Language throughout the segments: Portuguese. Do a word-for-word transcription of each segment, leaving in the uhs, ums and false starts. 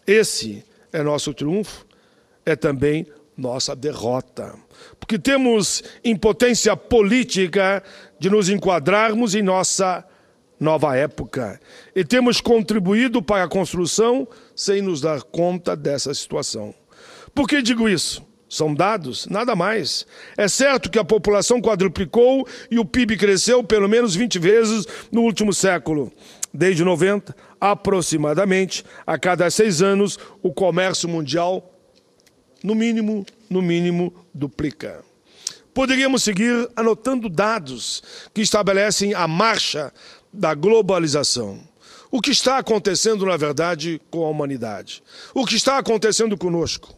Esse é nosso triunfo, é também nossa derrota. Porque temos impotência política de nos enquadrarmos em nossa nova época. E temos contribuído para a construção sem nos dar conta dessa situação. Por que digo isso? São dados, nada mais. É certo que a população quadruplicou e o P I B cresceu pelo menos vinte vezes no último século. Desde noventa, aproximadamente, a cada seis anos, o comércio mundial, no mínimo, no mínimo, duplica. Poderíamos seguir anotando dados que estabelecem a marcha da globalização. O que está acontecendo, na verdade, com a humanidade? O que está acontecendo conosco?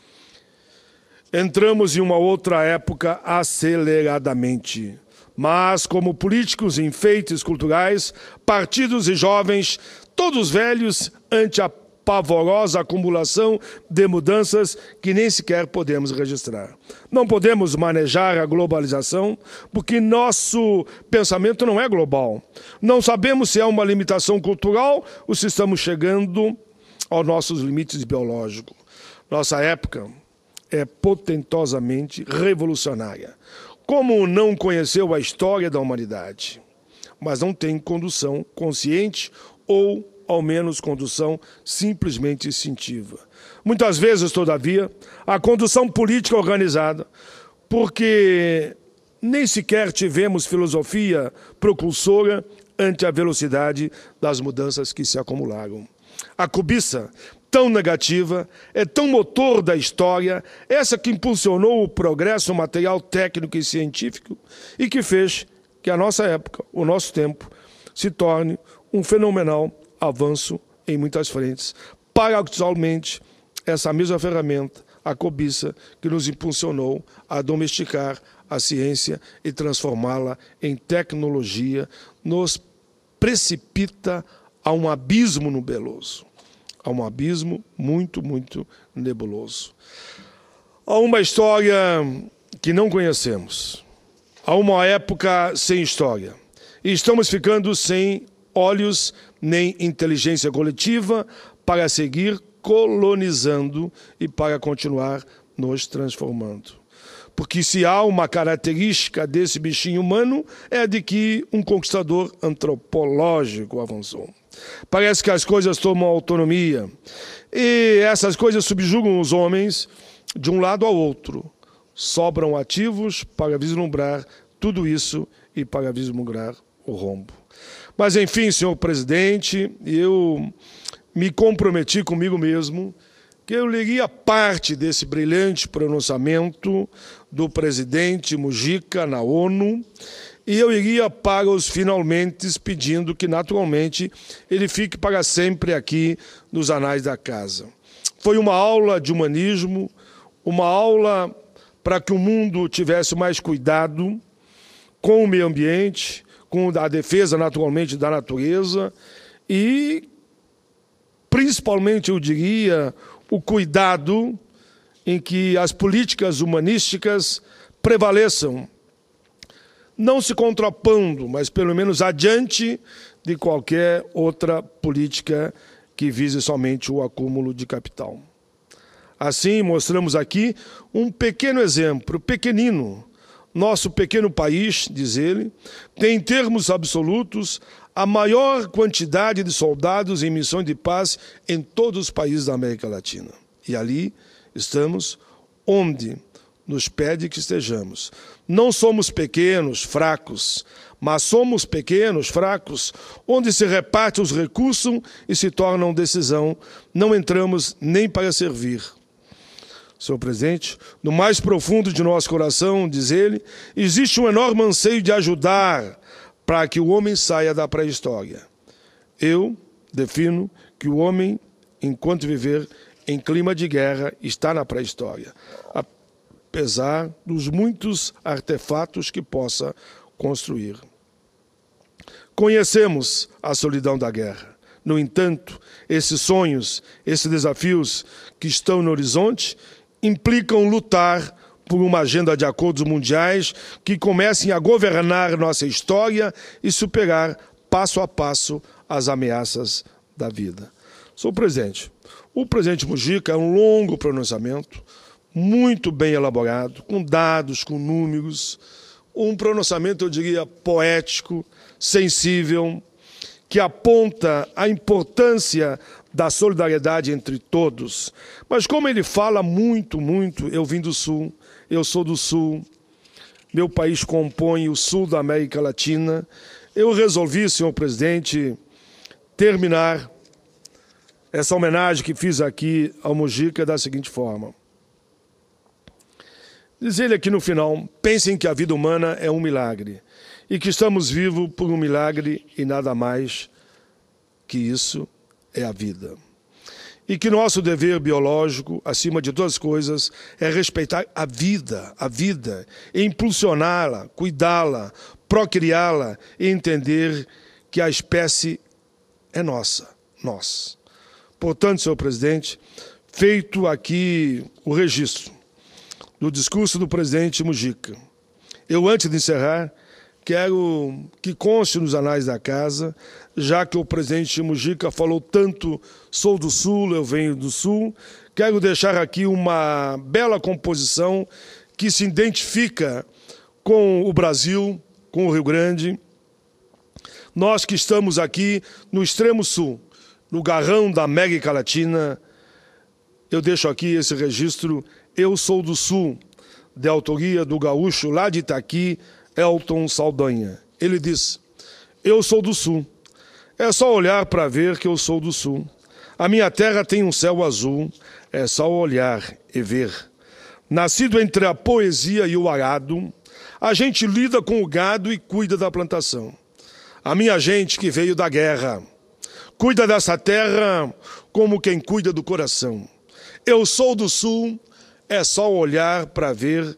Entramos em uma outra época aceleradamente. Mas, como políticos, enfeites culturais, partidos e jovens, todos velhos ante a pavorosa acumulação de mudanças que nem sequer podemos registrar. Não podemos manejar a globalização porque nosso pensamento não é global. Não sabemos se é uma limitação cultural ou se estamos chegando aos nossos limites biológicos. Nossa época é potentosamente revolucionária. Como não conheceu a história da humanidade, mas não tem condução consciente ou, ao menos, condução simplesmente instintiva. Muitas vezes, todavia, a condução política organizada, porque nem sequer tivemos filosofia propulsora ante a velocidade das mudanças que se acumularam. A cobiça, tão negativa, é tão motor da história, essa que impulsionou o progresso material, técnico e científico e que fez que a nossa época, o nosso tempo, se torne um fenomenal avanço em muitas frentes. Paradoxalmente, essa mesma ferramenta, a cobiça, que nos impulsionou a domesticar a ciência e transformá-la em tecnologia, nos precipita a um abismo nebuloso. A um abismo muito, muito nebuloso. Há uma história que não conhecemos. Há uma época sem história. E estamos ficando sem olhos nem inteligência coletiva para seguir colonizando e para continuar nos transformando. Porque se há uma característica desse bichinho humano, é a de que um conquistador antropológico avançou. Parece que as coisas tomam autonomia e essas coisas subjugam os homens de um lado ao outro. Sobram ativos para vislumbrar tudo isso e para vislumbrar o rombo. Mas, enfim, senhor presidente, eu me comprometi comigo mesmo que eu leria parte desse brilhante pronunciamento do presidente Mujica na ONU e eu iria para os finalmente pedindo que, naturalmente, ele fique para sempre aqui nos anais da casa. Foi uma aula de humanismo, uma aula para que o mundo tivesse mais cuidado com o meio ambiente, com a defesa, naturalmente, da natureza e, principalmente, eu diria, o cuidado em que as políticas humanísticas prevaleçam, não se contrapondo, mas pelo menos adiante de qualquer outra política que vise somente o acúmulo de capital. Assim, mostramos aqui um pequeno exemplo, pequenino. Nosso pequeno país, diz ele, tem em termos absolutos a maior quantidade de soldados em missões de paz em todos os países da América Latina. E ali estamos onde nos pede que estejamos. Não somos pequenos, fracos, mas somos pequenos, fracos, onde se repartem os recursos e se tornam decisão. Não entramos nem para servir. Senhor presidente, no mais profundo de nosso coração, diz ele, existe um enorme anseio de ajudar para que o homem saia da pré-história. Eu defino que o homem, enquanto viver em clima de guerra, está na pré-história, apesar dos muitos artefatos que possa construir. Conhecemos a solidão da guerra. No entanto, esses sonhos, esses desafios que estão no horizonte, implicam lutar por uma agenda de acordos mundiais que comecem a governar nossa história e superar, passo a passo, as ameaças da vida. Senhor presidente, O presidente Mujica é um longo pronunciamento, muito bem elaborado, com dados, com números, um pronunciamento, eu diria, poético, sensível, que aponta a importância da solidariedade entre todos. Mas como ele fala muito, muito, eu vim do Sul, eu sou do Sul, meu país compõe o Sul da América Latina, eu resolvi, senhor presidente, terminar essa homenagem que fiz aqui ao Mujica da seguinte forma. Diz ele aqui no final, pensem que a vida humana é um milagre e que estamos vivos por um milagre e nada mais que isso é a vida. E que nosso dever biológico, acima de todas as coisas, é respeitar a vida, a vida, e impulsioná-la, cuidá-la, procriá-la e entender que a espécie é nossa, nós. Portanto, senhor presidente, feito aqui o registro do discurso do presidente Mujica, eu, antes de encerrar, quero que conste nos anais da casa, já que o presidente Mujica falou tanto, sou do Sul, eu venho do Sul, quero deixar aqui uma bela composição que se identifica com o Brasil, com o Rio Grande. Nós que estamos aqui no extremo sul, no garrão da América Latina, eu deixo aqui esse registro, Eu Sou do Sul, de autoria do gaúcho lá de Itaqui, Elton Saldanha. Ele diz, eu sou do Sul, é só olhar para ver que eu sou do Sul. A minha terra tem um céu azul, é só olhar e ver. Nascido entre a poesia e o arado, a gente lida com o gado e cuida da plantação. A minha gente que veio da guerra, cuida dessa terra como quem cuida do coração. Eu sou do Sul, é só olhar para ver.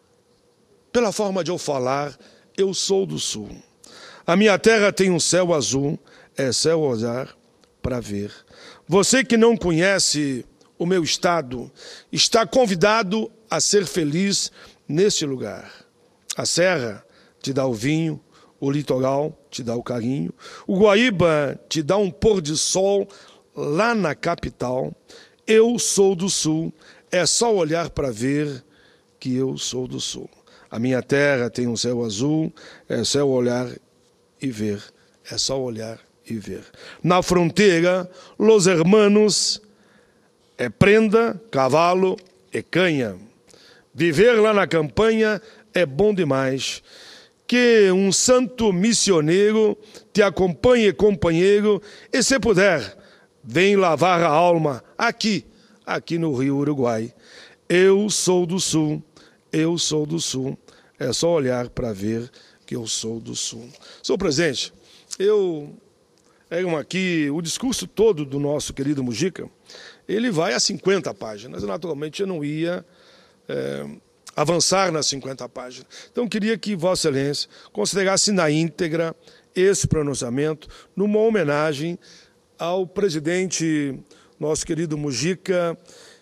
Pela forma de eu falar, eu sou do Sul. A minha terra tem um céu azul, é só olhar para ver. Você que não conhece o meu estado, está convidado a ser feliz neste lugar. A serra te dá o vinho, o litoral te dá o carinho, o Guaíba te dá um pôr de sol lá na capital. Eu sou do Sul, é só olhar para ver que eu sou do Sul. A minha terra tem um céu azul, é só olhar e ver, é só olhar e ver. Na fronteira, los hermanos é prenda, cavalo e canha. Viver lá na campanha é bom demais. Que um santo missioneiro te acompanhe, companheiro, e se puder, vem lavar a alma aqui, aqui no Rio Uruguai. Eu sou do Sul, eu sou do Sul. É só olhar para ver que eu sou do Sul. Senhor presidente, eu... É aqui, o discurso todo do nosso querido Mujica, ele vai a cinquenta páginas. Naturalmente, eu não ia é, avançar nas cinquenta páginas. Então, eu queria que Vossa Excelência considerasse na íntegra esse pronunciamento numa homenagem ao presidente, nosso querido Mujica,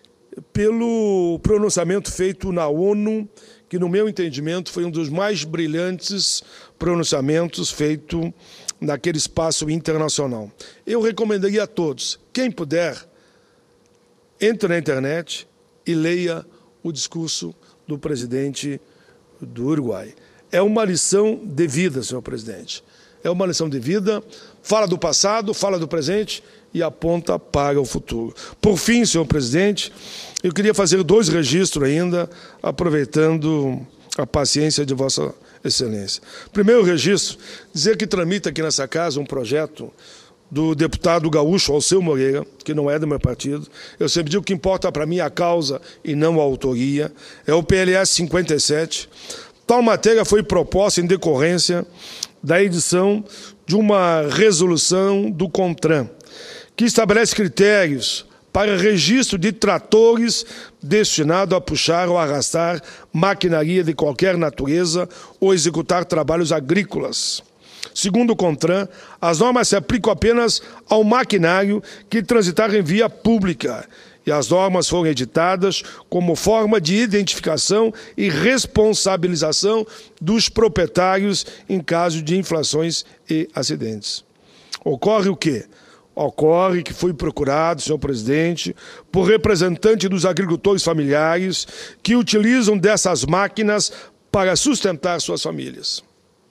pelo pronunciamento feito na ONU, que, no meu entendimento, foi um dos mais brilhantes pronunciamentos feito naquele espaço internacional. Eu recomendaria a todos, quem puder, entre na internet e leia o discurso do presidente do Uruguai. É uma lição de vida, senhor presidente. É uma lição de vida, fala do passado, fala do presente e aponta para o futuro. Por fim, senhor presidente, eu queria fazer dois registros ainda, aproveitando a paciência de Vossa Excelência. Primeiro registro, dizer que tramita aqui nessa casa um projeto do deputado gaúcho Alceu Moreira, que não é do meu partido. Eu sempre digo que importa para mim a causa e não a autoria. É o P L S cinquenta e sete. Tal matéria foi proposta em decorrência da edição de uma resolução do CONTRAN, que estabelece critérios para registro de tratores destinados a puxar ou arrastar maquinaria de qualquer natureza ou executar trabalhos agrícolas. Segundo o CONTRAN, as normas se aplicam apenas ao maquinário que transitar em via pública e as normas foram editadas como forma de identificação e responsabilização dos proprietários em caso de infrações e acidentes. Ocorre o quê? Ocorre que fui procurado, senhor presidente, por representante dos agricultores familiares que utilizam dessas máquinas para sustentar suas famílias.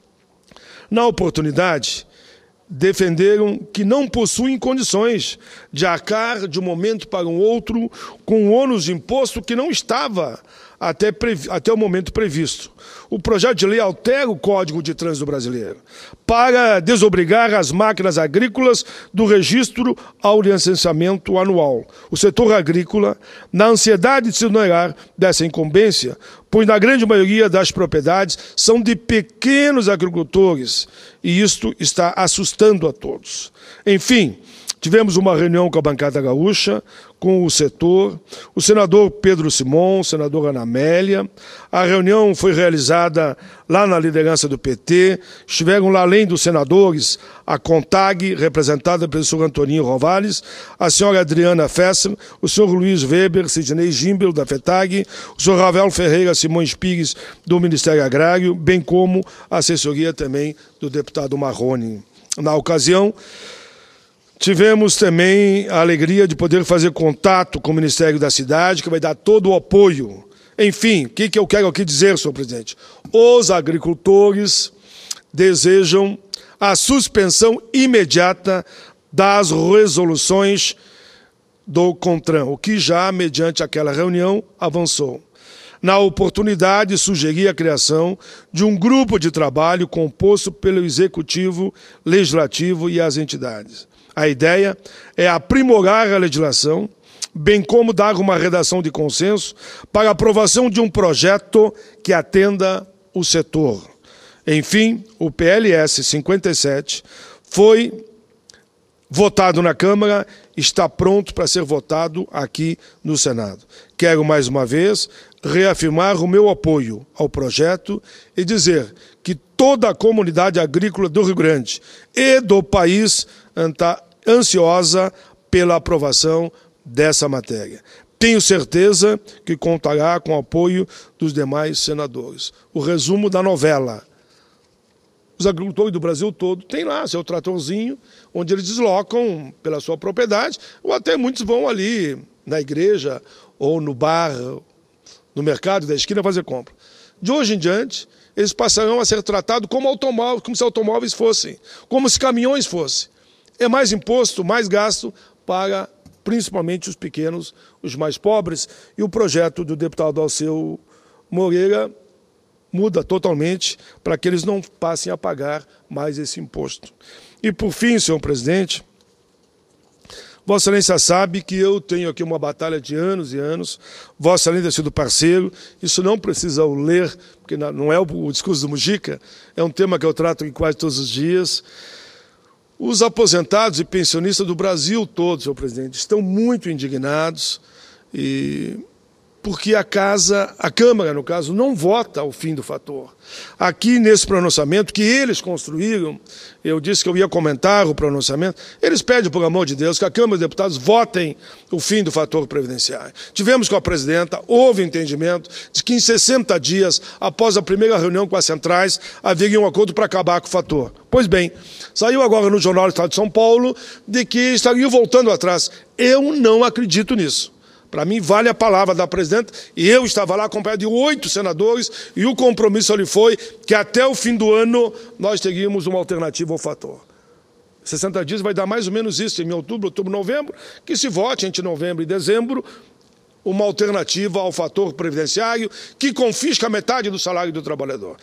Na oportunidade, defenderam que não possuem condições de arcar de um momento para o outro com o ônus de imposto que não estava até, até o momento previsto. O projeto de lei altera o Código de Trânsito Brasileiro para desobrigar as máquinas agrícolas do registro ao licenciamento anual. O setor agrícola, na ansiedade de se exonerar dessa incumbência, pois na grande maioria das propriedades são de pequenos agricultores, e isto está assustando a todos. Enfim, tivemos uma reunião com a bancada gaúcha, com o setor, o senador Pedro Simon, o senador Ana Amélia. A reunião foi realizada lá na liderança do P T. Estiveram lá, além dos senadores, a CONTAG, representada pelo senhor Antoninho Rovales, a senhora Adriana Fesser, o senhor Luiz Weber, Sidney Gimbel, da FETAG, o senhor Ravel Ferreira Simões Pires, do Ministério Agrário, bem como a assessoria também do deputado Marrone. Na ocasião, tivemos também a alegria de poder fazer contato com o Ministério da Cidade, que vai dar todo o apoio. Enfim, o que eu quero aqui dizer, senhor presidente? Os agricultores desejam a suspensão imediata das resoluções do CONTRAN, o que já, mediante aquela reunião, avançou. Na oportunidade, sugeri a criação de um grupo de trabalho composto pelo Executivo, Legislativo e as entidades. A ideia é aprimorar a legislação, bem como dar uma redação de consenso para a aprovação de um projeto que atenda o setor. Enfim, o P L S cinquenta e sete foi votado na Câmara, está pronto para ser votado aqui no Senado. Quero, mais uma vez, reafirmar o meu apoio ao projeto e dizer que toda a comunidade agrícola do Rio Grande e do país está ansiosa pela aprovação dessa matéria. Tenho certeza que contará com o apoio dos demais senadores. O resumo da novela. Os agricultores do Brasil todo têm lá seu tratorzinho, onde eles deslocam pela sua propriedade, ou até muitos vão ali na igreja ou no bar, no mercado da esquina fazer compra. De hoje em diante, eles passarão a ser tratados como automóveis, como se automóveis fossem, como se caminhões fossem. É mais imposto, mais gasto para principalmente os pequenos, os mais pobres, e o projeto do deputado Alceu Moreira muda totalmente para que eles não passem a pagar mais esse imposto. E por fim, senhor presidente, Vossa Excelência sabe que eu tenho aqui uma batalha de anos e anos, Vossa Excelência tem sido parceiro, isso não precisa eu ler, porque não é o discurso do Mujica, é um tema que eu trato aqui quase todos os dias. Os aposentados e pensionistas do Brasil todo, senhor presidente, estão muito indignados, e porque a Casa, a Câmara, no caso, não vota o fim do fator. Aqui, nesse pronunciamento que eles construíram, eu disse que eu ia comentar o pronunciamento, eles pedem, por amor de Deus, que a Câmara dos Deputados votem o fim do fator previdenciário. Tivemos com a presidenta, houve entendimento de que em sessenta dias, após a primeira reunião com as centrais, haveria um acordo para acabar com o fator. Pois bem, saiu agora no Jornal do Estado de São Paulo de que estariam voltando atrás. Eu não acredito nisso. Para mim, vale a palavra da presidenta, e eu estava lá acompanhado de oito senadores, e o compromisso ali foi que até o fim do ano nós teríamos uma alternativa ao fator. sessenta dias vai dar mais ou menos isso, em outubro, outubro, novembro, que se vote entre novembro e dezembro uma alternativa ao fator previdenciário que confisca metade do salário do trabalhador.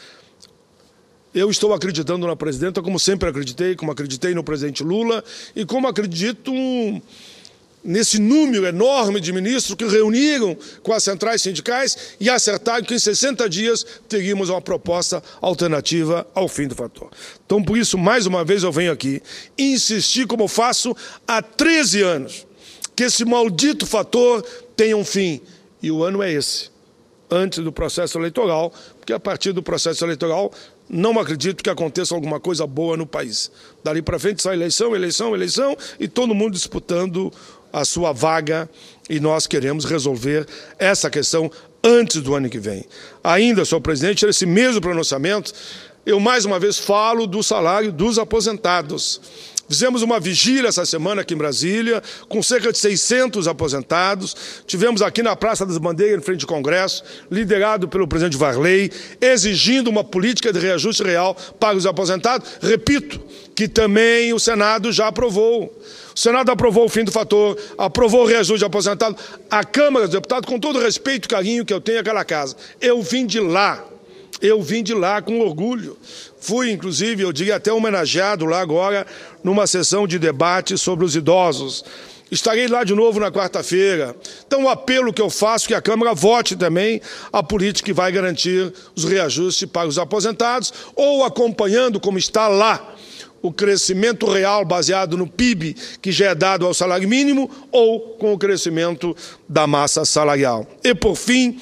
Eu estou acreditando na presidenta, como sempre acreditei, como acreditei no presidente Lula, e como acredito nesse número enorme de ministros que reuniram com as centrais sindicais e acertaram que em sessenta dias teríamos uma proposta alternativa ao fim do fator. Então, por isso, mais uma vez eu venho aqui insistir, como faço há treze anos, que esse maldito fator tenha um fim. E o ano é esse, antes do processo eleitoral, porque a partir do processo eleitoral não acredito que aconteça alguma coisa boa no país. Dali para frente sai eleição, eleição, eleição, e todo mundo disputando a sua vaga, e nós queremos resolver essa questão antes do ano que vem. Ainda, senhor presidente, nesse mesmo pronunciamento, eu mais uma vez falo do salário dos aposentados. Fizemos uma vigília essa semana aqui em Brasília, com cerca de seiscentos aposentados. Tivemos aqui na Praça das Bandeiras, em frente ao Congresso, liderado pelo presidente Varley, exigindo uma política de reajuste real para os aposentados. Repito, que também o Senado já aprovou. O Senado aprovou o fim do fator, aprovou o reajuste de aposentado. A Câmara dos Deputados, com todo o respeito e carinho que eu tenho àquela casa, eu vim de lá. Eu vim de lá com orgulho. Fui, inclusive, eu diria até homenageado lá agora, numa sessão de debate sobre os idosos. Estarei lá de novo na quarta-feira. Então, o apelo que eu faço é que a Câmara vote também a política que vai garantir os reajustes para os aposentados, ou acompanhando, como está lá, o crescimento real baseado no P I B, que já é dado ao salário mínimo, ou com o crescimento da massa salarial. E, por fim,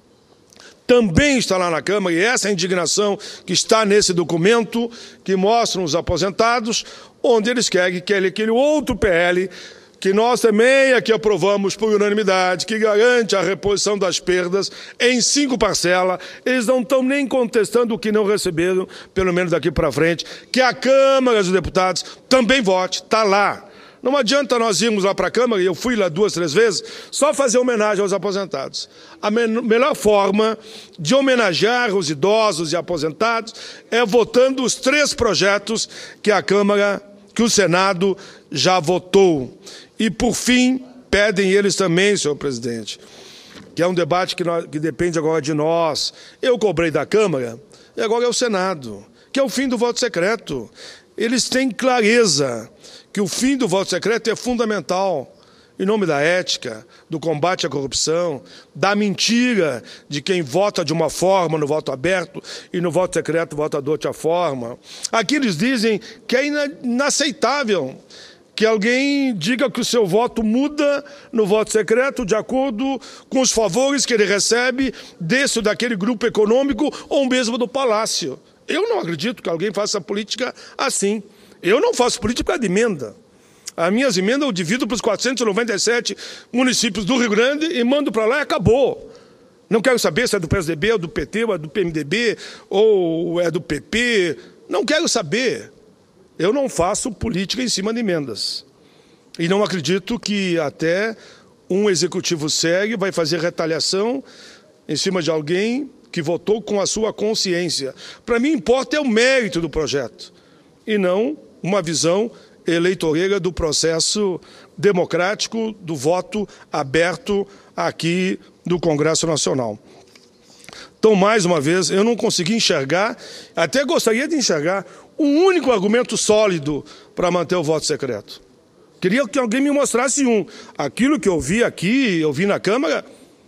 também está lá na Câmara, e essa é a indignação que está nesse documento, que mostra os aposentados, onde eles querem que aquele outro P L, que nós também aqui aprovamos por unanimidade, que garante a reposição das perdas em cinco parcelas, eles não estão nem contestando o que não receberam, pelo menos daqui para frente, que a Câmara dos Deputados também vote, está lá. Não adianta nós irmos lá para a Câmara, e eu fui lá duas, três vezes, só fazer homenagem aos aposentados. A melhor forma de homenagear os idosos e aposentados é votando os três projetos que a Câmara, que o Senado já votou. E, por fim, pedem eles também, senhor presidente, que é um debate que, nós, que depende agora de nós. Eu cobrei da Câmara, e agora é o Senado, que é o fim do voto secreto. Eles têm clareza que o fim do voto secreto é fundamental, em nome da ética, do combate à corrupção, da mentira de quem vota de uma forma no voto aberto e no voto secreto vota de outra forma. Aqui eles dizem que é inaceitável que alguém diga que o seu voto muda no voto secreto de acordo com os favores que ele recebe desse ou daquele grupo econômico ou mesmo do palácio. Eu não acredito que alguém faça política assim. Eu não faço política de emenda. As minhas emendas eu divido para os quatrocentos e noventa e sete municípios do Rio Grande e mando para lá e acabou. Não quero saber se é do P S D B, ou do P T, ou é do P M D B, ou é do P P. Não quero saber. Eu não faço política em cima de emendas. E não acredito que até um executivo sério vai fazer retaliação em cima de alguém que votou com a sua consciência. Para mim, importa é o mérito do projeto, e não uma visão eleitoreira do processo democrático do voto aberto aqui do Congresso Nacional. Então, mais uma vez, eu não consegui enxergar, até gostaria de enxergar, um único argumento sólido para manter o voto secreto. Queria que alguém me mostrasse um. Aquilo que eu vi aqui, eu vi na Câmara,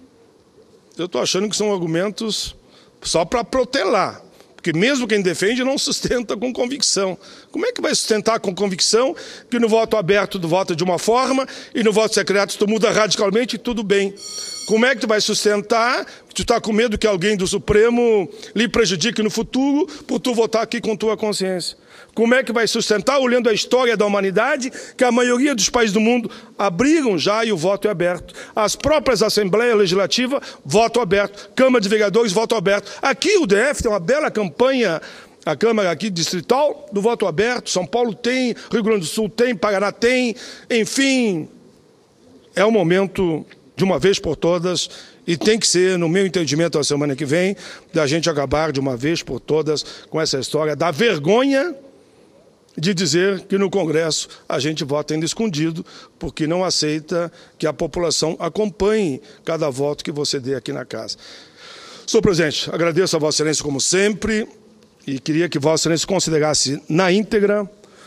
eu estou achando que são argumentos só para protelar. Porque mesmo quem defende não sustenta com convicção. Como é que vai sustentar com convicção que no voto aberto tu vota de uma forma e no voto secreto tu muda radicalmente e tudo bem? Como é que tu vai sustentar que tu está com medo que alguém do Supremo lhe prejudique no futuro por tu votar aqui com tua consciência? Como é que vai sustentar, olhando a história da humanidade, que a maioria dos países do mundo abriram já e o voto é aberto? As próprias Assembleias Legislativas, voto aberto. Câmara de Vereadores, voto aberto. Aqui o D F tem uma bela campanha, a Câmara aqui distrital, do voto aberto. São Paulo tem, Rio Grande do Sul tem, Paraná tem. Enfim, é o momento, de uma vez por todas, e tem que ser, no meu entendimento, a semana que vem, da gente acabar de uma vez por todas com essa história da vergonha de dizer que no Congresso a gente vota ainda escondido, porque não aceita que a população acompanhe cada voto que você dê aqui na casa. Senhor presidente, agradeço a Vossa Excelência como sempre e queria que Vossa Excelência considerasse na íntegra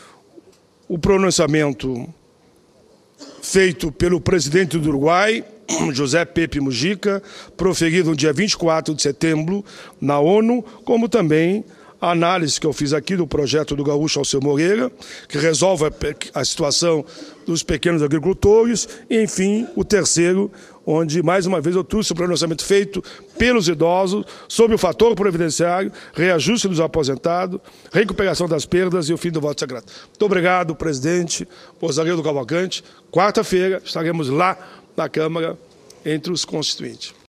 o pronunciamento feito pelo presidente do Uruguai, José Pepe Mujica, proferido no dia vinte e quatro de setembro na ONU, como também a análise que eu fiz aqui do projeto do gaúcho Alceu Moreira, que resolve a situação dos pequenos agricultores, e, enfim, o terceiro, onde, mais uma vez, eu trouxe o pronunciamento feito pelos idosos sobre o fator previdenciário, reajuste dos aposentados, recuperação das perdas e o fim do voto secreto. Muito obrigado, presidente Rosario do Cavalcante. Quarta-feira estaremos lá na Câmara entre os constituintes.